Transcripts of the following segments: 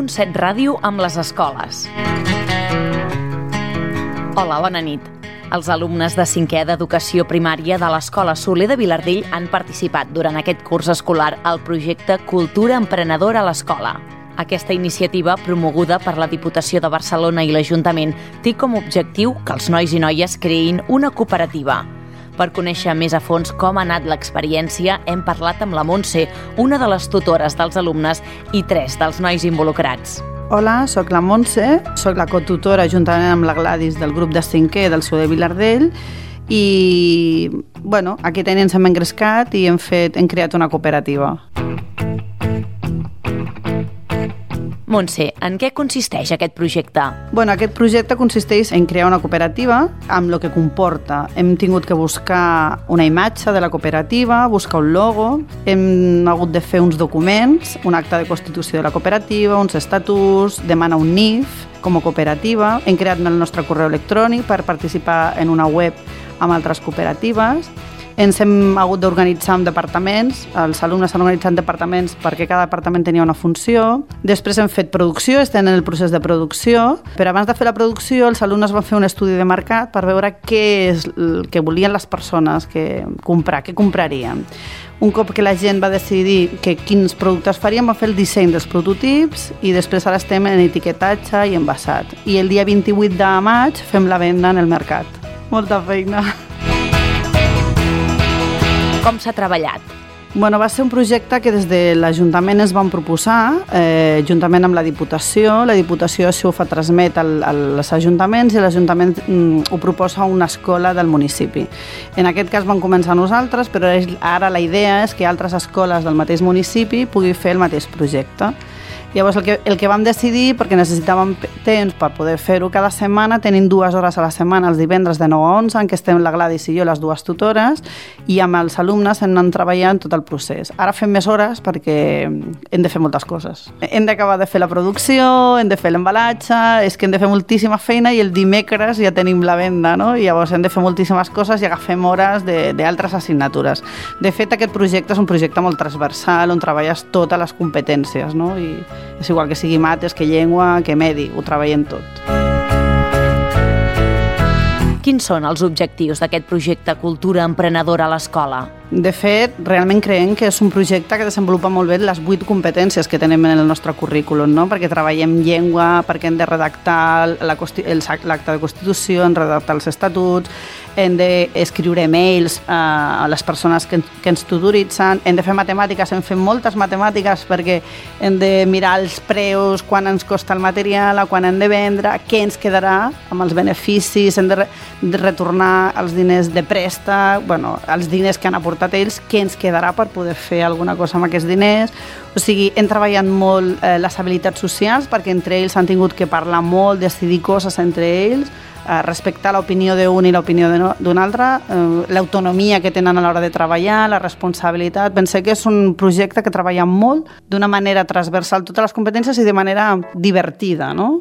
107 Ràdio amb les escoles. Hola, bona nit. Els alumnes de 5è d'Educació Primària de l'Escola Soler de Vilardell han participat durant aquest curs escolar al projecte Cultura Emprenedora a l'Escola. Aquesta iniciativa, promoguda per la Diputació de Barcelona i l'Ajuntament, té com a objectiu que els nois i noies creïn una cooperativa. Per conèixer més a fons com ha anat l'experiència, hem parlat amb la Montse, una de les tutores dels alumnes i 3 dels nois involucrats. Hola, sóc la Montse, sóc la cotutora juntament amb la Gladys del grup de 5è del Soler de Vilardell i aquest any ens hem engrescat i hem creat una cooperativa. Montse, en què consisteix aquest projecte? Aquest projecte consisteix en crear una cooperativa amb el que comporta. Hem tingut que buscar una imatge de la cooperativa, buscar un logo, hem hagut de fer uns documents, un acte de constitució de la cooperativa, uns estatuts, demanar un NIF com a cooperativa, hem creat el nostre correu electrònic per participar en una web amb altres cooperatives. Ens hem hagut d'organitzar en departaments, els alumnes s'han organitzat en departaments perquè cada departament tenia una funció. Després hem fet producció, estem en el procés de producció, però abans de fer la producció els alumnes van fer un estudi de mercat per veure què és el que volien les persones què comprarien. Un cop que la gent va decidir quins productes farien, va fer el disseny dels prototips i després ara estem en etiquetatge i envasat. I el dia 28 de maig fem la venda en el mercat. Molta feina. Com s'ha treballat? Va ser un projecte que des de l'Ajuntament ens van proposar, juntament amb la Diputació. La Diputació això ho fa transmet als ajuntaments i l'Ajuntament ho proposa a una escola del municipi. En aquest cas vam començar nosaltres, però ara la idea és que altres escoles del mateix municipi puguin fer el mateix projecte. Llavors el que vam decidir, perquè necessitàvem temps per poder fer-ho cada setmana, tenim 2 hores a la setmana, els divendres de 9 a 11, en què estem la Gladys i jo, les 2 tutores, i amb els alumnes hem anat treballant tot el procés. Ara fem més hores perquè hem de fer moltes coses. Hem d'acabar de fer la producció, hem de fer l'embalatge, és que hem de fer moltíssima feina i el dimecres ja tenim la venda, no? I llavors hem de fer moltíssimes coses i agafem hores d'altres assignatures. De fet, aquest projecte és un projecte molt transversal on treballes totes les competències, no? I és igual que sigui mates, que llengua, que medi, ho treballem tot. Quins són els objectius d'aquest projecte Cultura Emprenedora a l'Escola? De fet, realment creiem que és un projecte que desenvolupa molt bé les 8 competències que tenim en el nostre currículum, no? Perquè treballem llengua, perquè hem de redactar l'acte de constitució, hem de redactar els estatuts, hem d'escriure mails a les persones que ens tutoritzen, hem de fer matemàtiques, hem fet moltes matemàtiques perquè hem de mirar els preus, quan ens costa el material, quan hem de vendre, què ens quedarà amb els beneficis, hem de retornar els diners de préstec, els diners que han aportat ells, què ens quedarà per poder fer alguna cosa amb aquests diners. O sigui, hem treballat molt les habilitats socials perquè entre ells han tingut que parlar molt, decidir coses entre ells, respectar l'opinió d'un i l'opinió d'un altre, l'autonomia que tenen a l'hora de treballar, la responsabilitat. Pensé que és un projecte que treballa molt d'una manera transversal totes les competències i de manera divertida, no?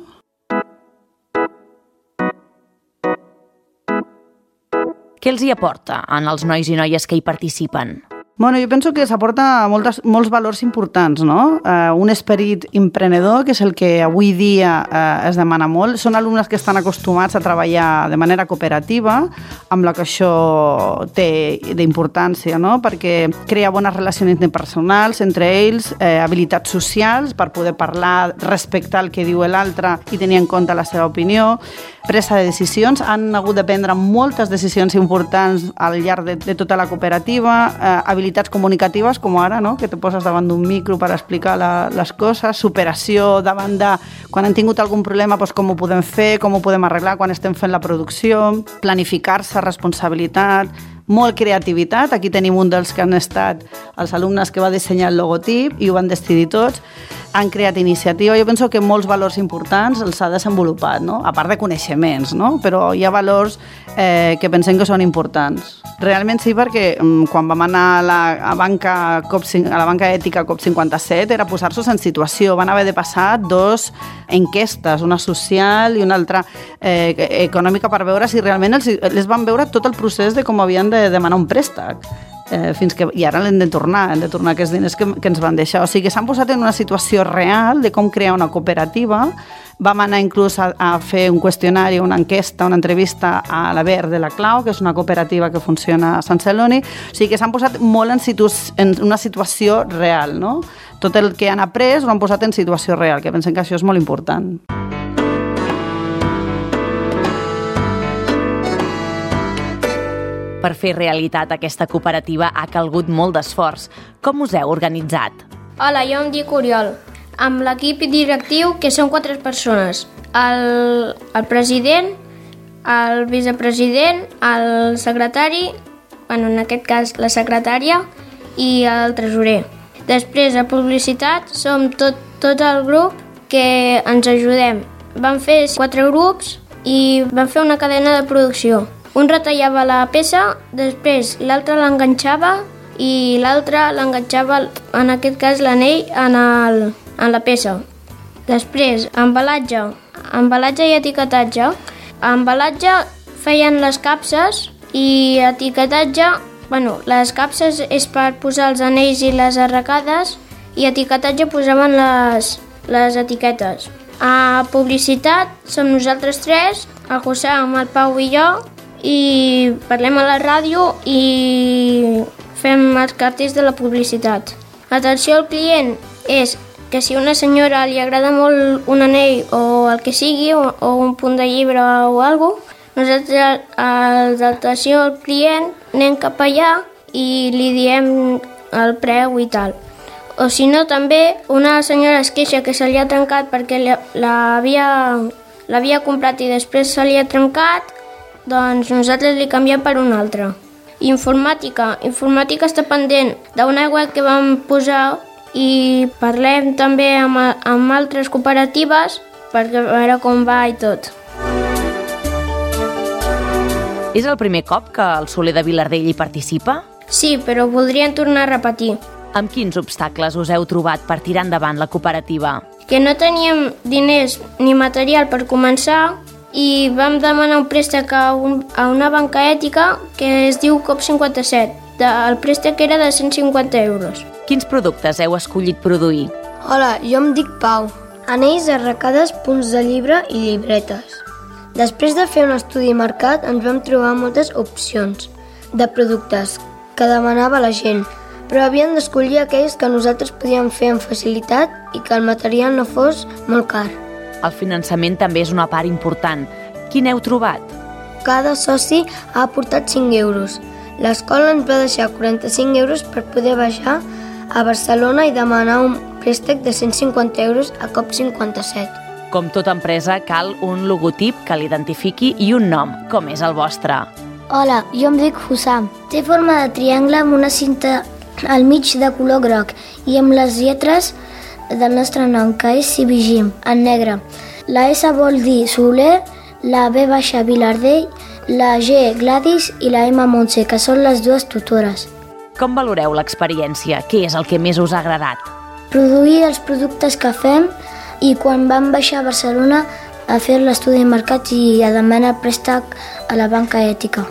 Què els hi aporta en els nois i noies que hi participen? Jo penso que s'aporta molts valors importants, no? Un esperit emprenedor, que és el que avui dia es demana molt. Són alumnes que estan acostumats a treballar de manera cooperativa, amb la que això té d'importància, no? Perquè crea bones relacions interpersonals entre ells, habilitats socials per poder parlar, respectar el que diu l'altre i tenir en compte la seva opinió, presa de decisions. Han hagut de prendre moltes decisions importants al llarg de tota la cooperativa, habilitats comunicatives, com ara, no? Que te poses davant d'un micro per explicar les coses, superació davant de quan hem tingut algun problema, com ho podem fer, com ho podem arreglar quan estem fent la producció, planificar-se, responsabilitat, molt creativitat. Aquí tenim un dels que han estat els alumnes que va dissenyar el logotip i ho van decidir tots. Han creat iniciativa. Jo penso que molts valors importants els ha desenvolupat, no? A part de coneixements, no? Però hi ha valors que pensem que són importants. Realment sí, perquè quan vam anar a la banca ètica COP57 era posar-se en situació. Van haver de passar 2 enquestes, una social i una altra econòmica, per veure si realment els van veure tot el procés de com havien de demanar un préstec. i ara l'hem de tornar aquests diners que ens van deixar. O sigui que s'han posat en una situació real de com crear una cooperativa. Vam anar inclús a fer un qüestionari, una enquesta, una entrevista a la Ver de la Clau, que és una cooperativa que funciona a Sant Celoni. O sigui que s'han posat molt en una situació real, no? Tot el que han après ho han posat en situació real, que pensem que això és molt important. Per fer realitat aquesta cooperativa ha calgut molt d'esforç. Com us heu organitzat? Hola, jo em dic Oriol. Amb l'equip directiu, que són 4 persones. El president, el vicepresident, el secretari, en aquest cas la secretària, i el tresorer. Després, a publicitat, som tot el grup que ens ajudem. Vam fer 4 grups i vam fer una cadena de producció. Un retallava la peça, després l'altre l'enganxava i l'altre l'enganxava, en aquest cas l'anell, en la peça. Després, embalatge i etiquetatge. Embalatge feien les capses i etiquetatge, les capses és per posar els anells i les arracades i etiquetatge posaven les etiquetes. A publicitat som nosaltres 3, el José, el Pau i jo, i parlem a la ràdio i fem els cartells de la publicitat. L'atenció al client és que si a una senyora li agrada molt un anell o el que sigui, o un punt de llibre o alguna cosa, nosaltres a l'atenció al client anem cap allà i li diem el preu i tal. O si no, també una senyora es queixa que se li ha trencat perquè l'havia comprat i després se li ha trencat, doncs nosaltres li canviem per un altre. Informàtica està pendent d'una web que vam posar i parlem també amb altres cooperatives per veure com va i tot. És el primer cop que el Soler de Vilardell hi participa? Sí, però voldrien tornar a repetir. Amb quins obstacles us heu trobat per tirar endavant la cooperativa? Que no teníem diners ni material per començar i vam demanar un préstec a una banca ètica que es diu COP57. El préstec era de 150 euros. Quins productes heu escollit produir? Hola, jo em dic Pau. Anells, arracades, punts de llibre i llibretes. Després de fer un estudi de mercat ens vam trobar moltes opcions de productes que demanava la gent, però havíem d'escollir aquells que nosaltres podíem fer amb facilitat i que el material no fos molt car. El finançament també és una part important. Quin heu trobat? Cada soci ha aportat 5 euros. L'escola ens va deixar 45 euros per poder baixar a Barcelona i demanar un préstec de 150 euros a COP57. Com tota empresa, cal un logotip que l'identifiqui i un nom. Com és el vostre? Hola, jo em dic Hussam. Té forma de triangle amb una cinta al mig de color groc i amb les lletres del nostre nom, que és Sibigim, en negre. La S vol dir Soler, la B baixa Vilardell, la G Gladys i la M Montse, que són les 2 tutores. Com valoreu l'experiència? Què és el que més us ha agradat? Produir els productes que fem i quan vam baixar a Barcelona a fer l'estudi de mercats i a demanar préstec a la banca ètica.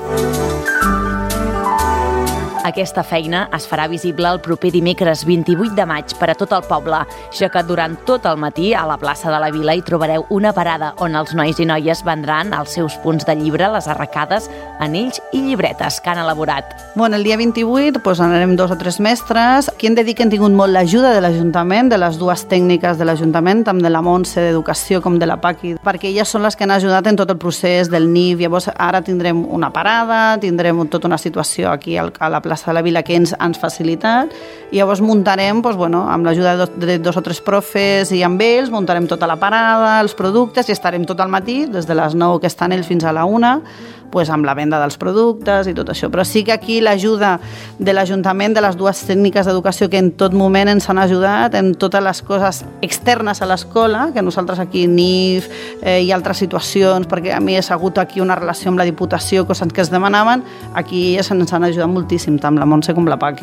Aquesta feina es farà visible el proper dimecres 28 de maig per a tot el poble, ja que durant tot el matí a la plaça de la Vila hi trobareu una parada on els nois i noies vendran els seus punts de llibre, les arracades, anells i llibretes que han elaborat. El dia 28 anarem 2 o 3 mestres. Aquí hem de dir que hem tingut molt l'ajuda de l'Ajuntament, de les 2 tècniques de l'Ajuntament, tant de la Montse d'Educació com de la Paqui, perquè elles són les que han ajudat en tot el procés del NIF. Llavors ara tindrem una parada, tindrem tota una situació aquí a la plaça de la Vila que ens facilitat, i llavors muntarem amb l'ajuda de 2 o 3 profes i amb ells muntarem tota la parada, els productes, i estarem tot el matí, des de les 9 que estan ells fins a la 1, amb la venda dels productes i tot això. Però sí que aquí l'ajuda de l'Ajuntament, de les 2 tècniques d'educació que en tot moment ens han ajudat en totes les coses externes a l'escola, que nosaltres aquí NIF i altres situacions, perquè a mi ha hagut aquí una relació amb la Diputació, coses que es demanaven, aquí elles ens han ajudat moltíssim, tant la Montse com la Paqui.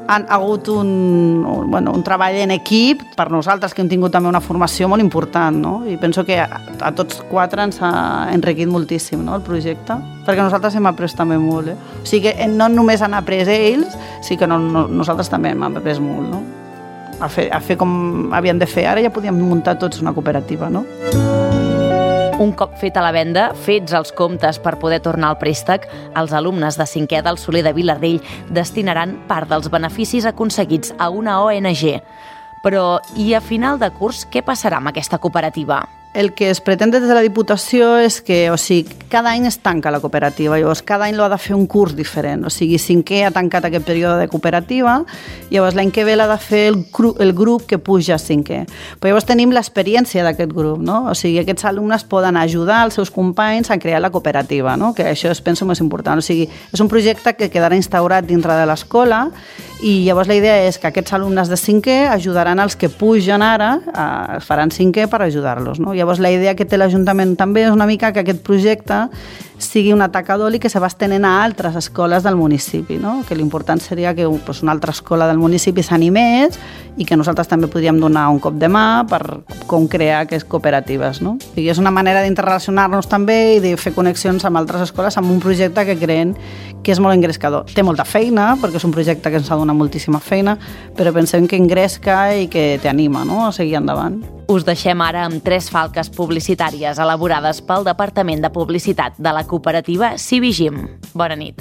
han hagut un treball en equip per nosaltres, que hem tingut també una formació molt important, no? I penso que a tots quatre ens ha enriquit moltíssim, no, el projecte, perquè nosaltres hem après també molt. O sigui que no només han après ells, sí que nosaltres també hem après molt, no? A fer com havien de fer. Ara ja podíem muntar tots una cooperativa, no? Un cop feta la venda, fets els comptes per poder tornar al préstec, els alumnes de 5è del Soler de Vilardell destinaran part dels beneficis aconseguits a una ONG. Però, i a final de curs, què passarà amb aquesta cooperativa? El que es pretén des de la Diputació és que, o sigui, cada any es tanca la cooperativa, llavors cada any l'ha de fer un curs diferent, o sigui, 5è ha tancat aquest període de cooperativa, llavors l'any que ve l'ha de fer el grup que puja a 5è. Però llavors tenim l'experiència d'aquest grup, no? O sigui, aquests alumnes poden ajudar els seus companys a crear la cooperativa, no? Que això es penso més important, o sigui, és un projecte que quedarà instaurat dintre de l'escola i llavors la idea és que aquests alumnes de 5è ajudaran els que pugen ara, faran 5è per ajudar-los, no? Llavors la idea que té l'Ajuntament també és una mica que aquest projecte sigui un atacador i que se va estenent a altres escoles del municipi, no? Que l'important seria que una altra escola del municipi s'animés i que nosaltres també podríem donar un cop de mà per com crear aquestes cooperatives, no? I és una manera d'interrelacionar-nos també i de fer connexions amb altres escoles amb un projecte que creen que és molt engrescador. Té molta feina, perquè és un projecte que ens ha donat moltíssima feina, però pensem que engresca i que t'anima, no?, a seguir endavant. Us deixem ara amb 3 falques publicitàries elaborades pel Departament de Publicitat de la cooperativa Civigim. Bona nit.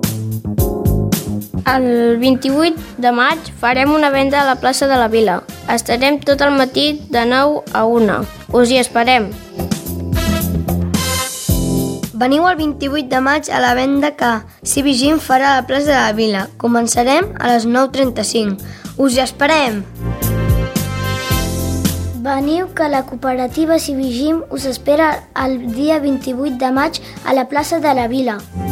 El 28 de maig farem una venda a la plaça de la Vila. Estarem tot el matí de 9 a 1. Us hi esperem. Veniu el 28 de maig a la venda que Civigim farà a la plaça de la Vila. Començarem a les 9:35. Us hi esperem! Veniu que la cooperativa Civigim us espera el dia 28 de maig a la plaça de la Vila.